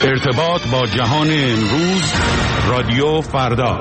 ارتباط با جهان امروز، رادیو فردا.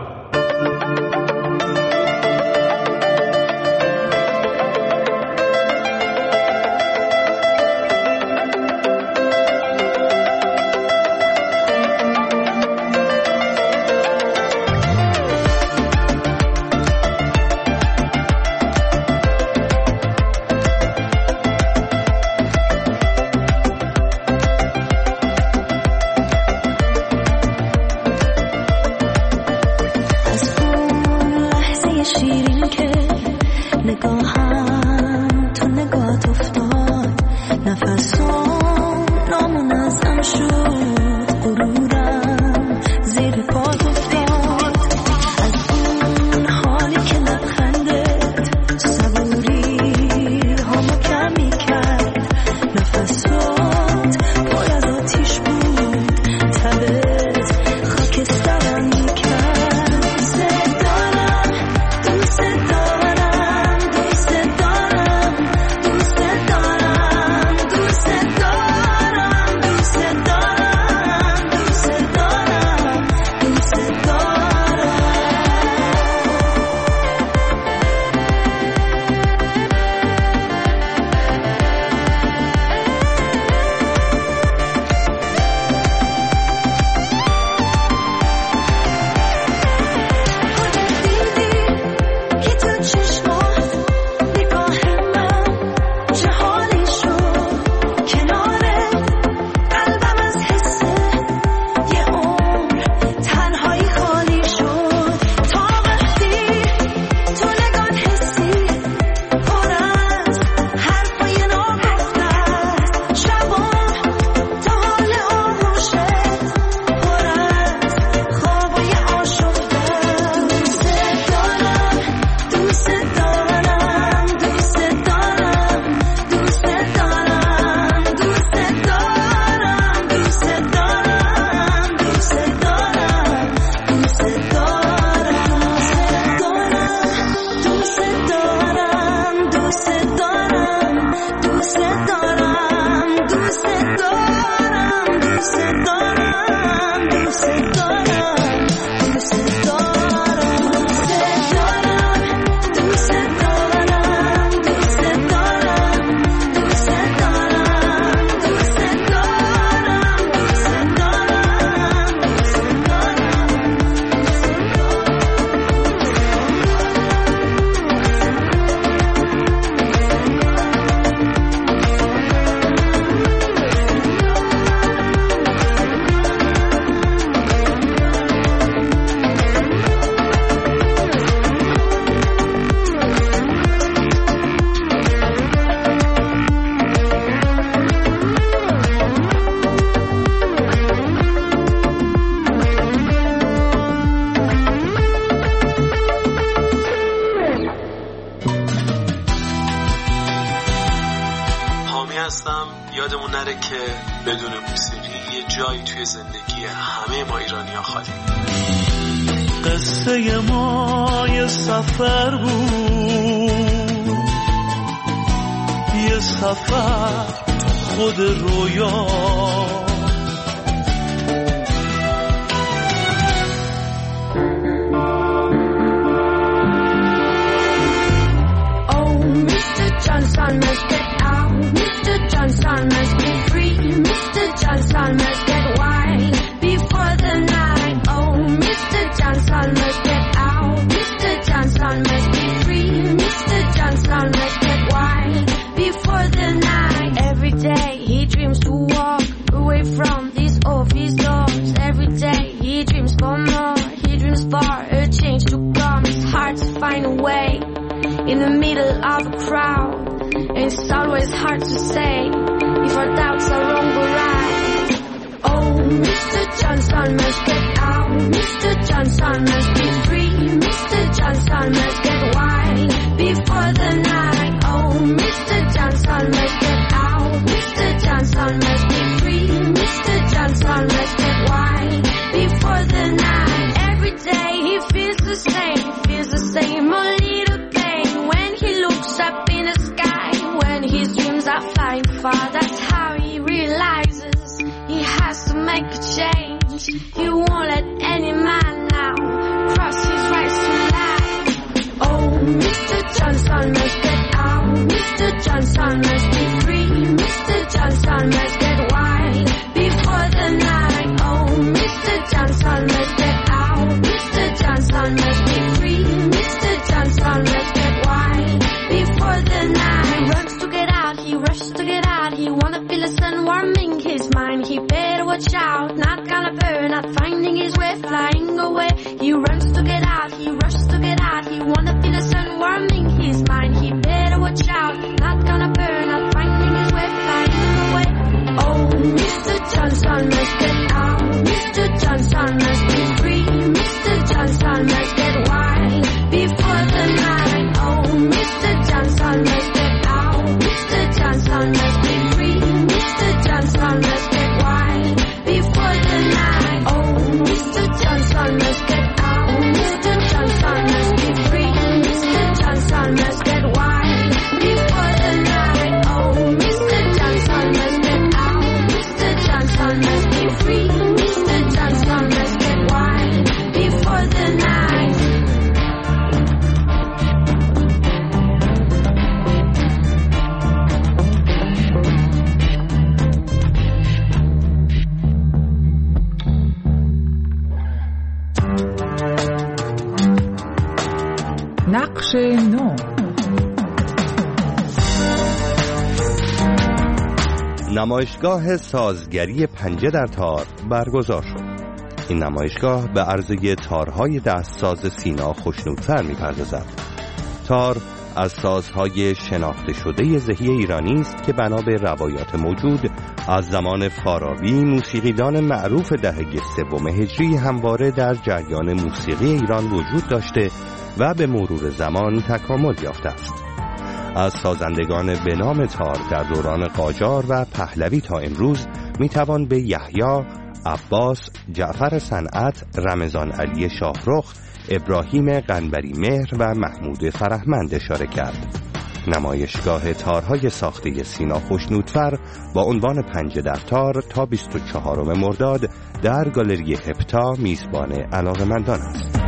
یادمون نره که بدون موسیقی یه جایی توی زندگی همه ما ایرانی‌ها خالی. قصه ما یه سفر بود، یه سفر خود رویا. Johnson must get out, Mr. Johnson must be free, Mr. Johnson must get wide before the night. Oh, Mr. Johnson must get out, Mr. Johnson must be free, Mr. Johnson must get wide before the night. Every day he dreams to walk away from these office doors. Every day he dreams for more, he dreams for a change to come. It's hard to find a way in the middle of a crowd. It's always hard to say if our doubts are wrong or right. Oh, Mr. Johnson must get out, Mr. Johnson must be free, Mr. Johnson must get wide before the night. Oh, Mr. Johnson must get out, Mr. Johnson must be free, Mr. Johnson must get wide before the night. Every day he feels the same old little pain when he looks up in the sky, when his dreams are flying far. That's how he realizes he has to make He won't let any man now cross his rights to life. Oh, Mr. Johnson must get out. Mr. Johnson must be free. Mr. Johnson must get wide before the night. Oh, Mr. Johnson must get out. Mr. Johnson must be free. Mr. Johnson must get wide before the night. He runs to get out. He rushes to get out. He wanna feel the sun warming his mind. He better watch out. Not gonna burn. Not finding his way. Flying away. He runs to get out. He rushes to get out. He wanna feel the sun warming his mind. He better watch out. Not gonna burn. Not finding his way. Flying away. Oh, Mr. Johnson must get out. Mr. Johnson must be free. Mr. Johnson must get wide before the night. Oh, Mr. Johnson must get out. Mr. Johnson must be free. Mr. Johnson must get wide before the night. Oh, Mr. Johnson must get out. Mr. Johnson must be free. Mr. Johnson must get wide before the night. Oh, Mr. Johnson must get out. Mr. Johnson must be free. Mr. Johnson must get wide before the night. نقش نو. نمایشگاه سازگری پنجه در تار برگزار شد. این نمایشگاه به عرضه تارهای دستساز سینا خوشنودتر می‌پردازد. تار از سازهای شناخته شده ذهی ایرانی است که بنا به روایات موجود از زمان فارابی موسیقیدان معروف دهه سوم هجری همواره در جریان موسیقی ایران وجود داشته و به مرور زمان تکامل یافته است. از سازندگان به نام تار در دوران قاجار و پهلوی تا امروز میتوان به یحیی، عباس، جعفر صنعت، رمضان علی شاهرخ، ابراهیم قنبری مهر و محمود فرهمند اشاره کرد. نمایشگاه تارهای ساخته سینا خوشنودفر با عنوان پنجه در تار تا 24 مرداد در گالری هپتا میزبان علاقه‌مندان است.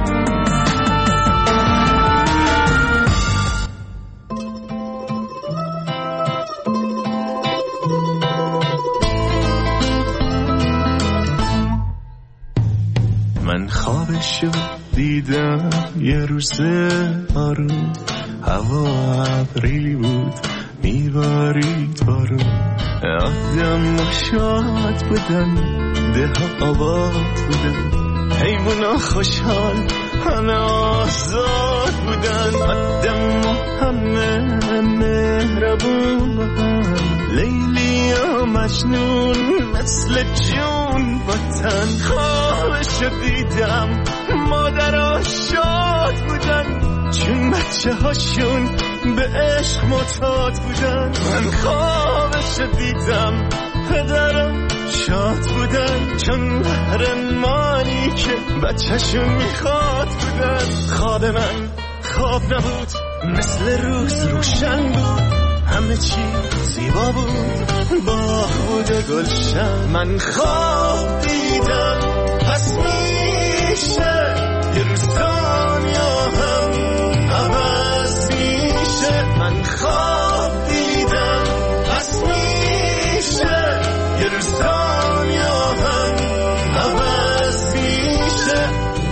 من خوابشو دیدم یه روز آروم، هوا ابری بود میبارید بارون، آدم شاد بودن، ده آباد بودن، حیونا خوشحال همه آزاد بودن، آدم همه مهربون بودن، لیلی و مجنون مثل جون بودن. خوابشو دیدم مادرها شاد بودن چون بچه هاشون به عشق معتاد بودن. من خوابشو دیدم پدرم شاد بودن چون قهرمانی که بچه‌شون میخواد بودن. خواب من خواب نبود، مثل روز روشن بود، همه چی زیبا بود، باغ بود و گلشن. من خواب دیدم پس میشه یه روز دنیا هم عوض میشه. من خواب دیدم پس میشه یه روز دنیا هم عوض میشه.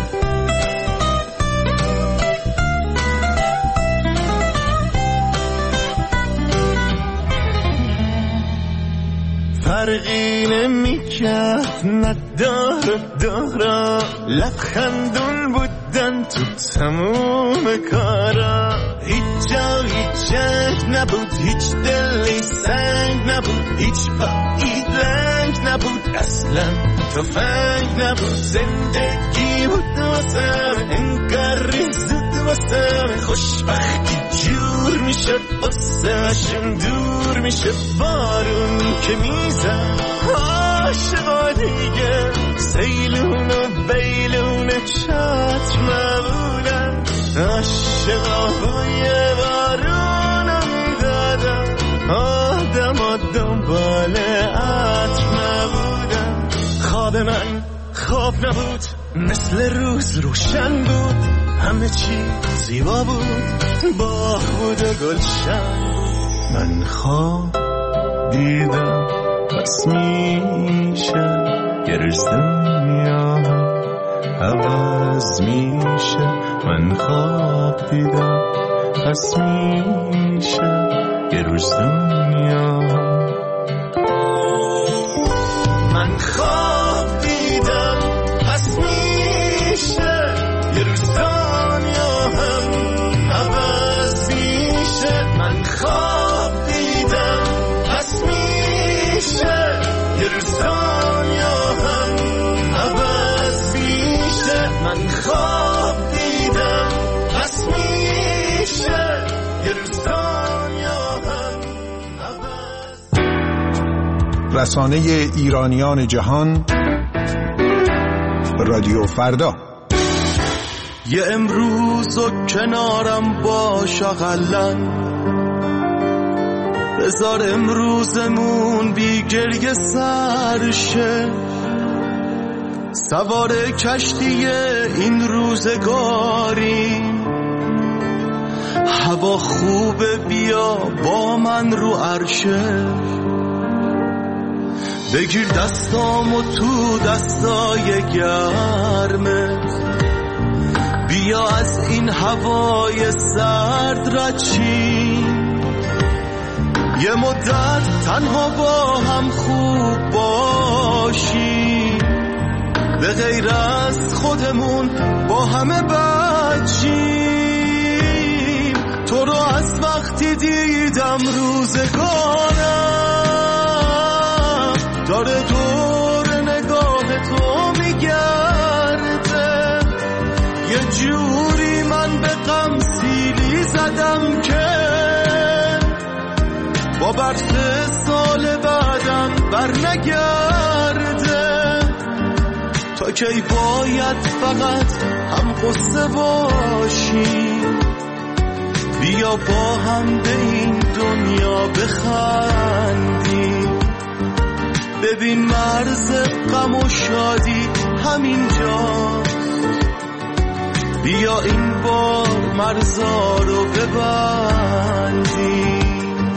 فرقی نمیکرد نداره لبخندون بودن تو تموم کارا. هیچ جا هیچ جنگ نبود، هیچ دلی سنگ نبود، هیچ پایی لنگ نبود، اصلا تفنگ نبود. زندگی بود واسم انگار زود واسم، خوشبختی جور میشد واسهشون دور میشه. بارون که میزن عاشقا دیگه سیلون و بیلون چتر نبودن، عاشقا بوی بارون میدادن، آدم ها دنبال عطر نبودن. خواب من خواب نبود، مثل روز روشن بود، همه چی زیبا بود، باغ بود و گلشن. من خواب دیدم پس میشه یه روز دنیا عوض میشه. من خواب دیدم پس میشه یه روز دنیا. من خواب دیدم پس میشه یه روز دنیا هم عوض میشه. من خواب دیدم پس میشه یه روز دنیا هم عوض میشه. من خواب دیدم پس میشه یه روز دنیا هم عوض. رسانه ایرانیان جهان، رادیو فردا. یه امروز و کنارم باش اقلن، بذار امروزمون بی گریه سرشه. سوار کشتی این روزگاری، هوا خوبه بیا با من رو عرشه. بگیر دستامو تو دستای گرمت، بیا از این هوای سرد رد شیم. یه مدت تنها با هم خوب باشیم، به غیر از خودمون با همه بد شیم. تو رو از وقتی دیدم روزگارم داره دور نگاه تو میگرده. یه جوری من به غم سیلی زدم که با برس سال بعدم بر نگرده. تا کی باید فقط هم قصه باشیم، بیا با هم به این دنیا بخندیم. ببین مرز غم و شادی همینجاست، بیا این بار مرزا رو ببندیم.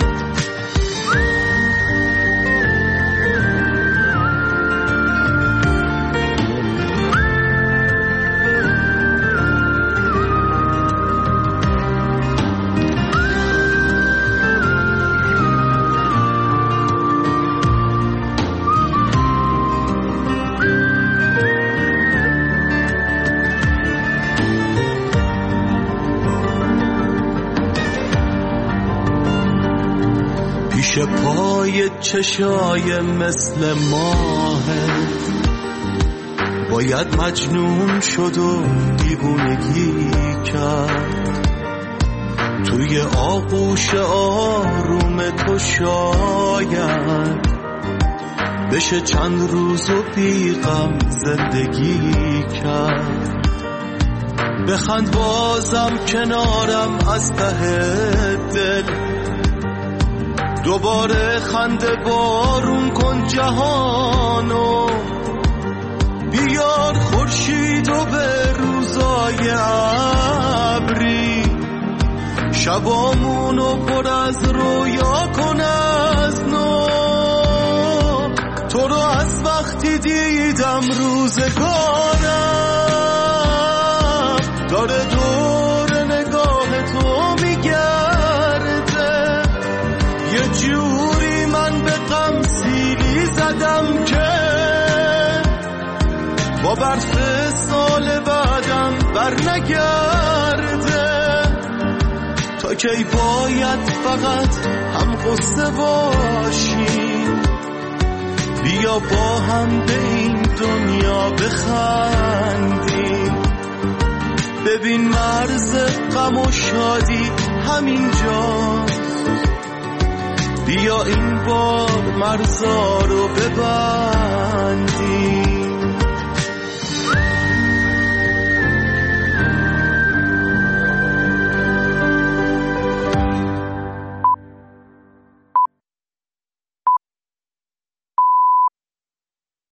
پیش پای چشای مثل ماهت باید مجنون شد و دیوونگی کرد. توی آغوش آروم تو شاید بشه چند روز و بیغم زندگی کرد. بخند بازم کنارم از ته دل، دوباره خنده بارون کن جهانو. بیار خورشید و به روزای ابری، شبامونو پر از رویا کن از نو. تو رو از وقتی دیدم روزگارم داره دور نگاه تو میگرده. یه جوری من به غم سیلی زدم که با برس سال بعدم بر نگرده. تا کی باید فقط هم قصه باشیم، بیا با هم به این دنیا بخندیم. ببین مرز غم و شادی همینجاست، بیا این بار مرزا رو ببر.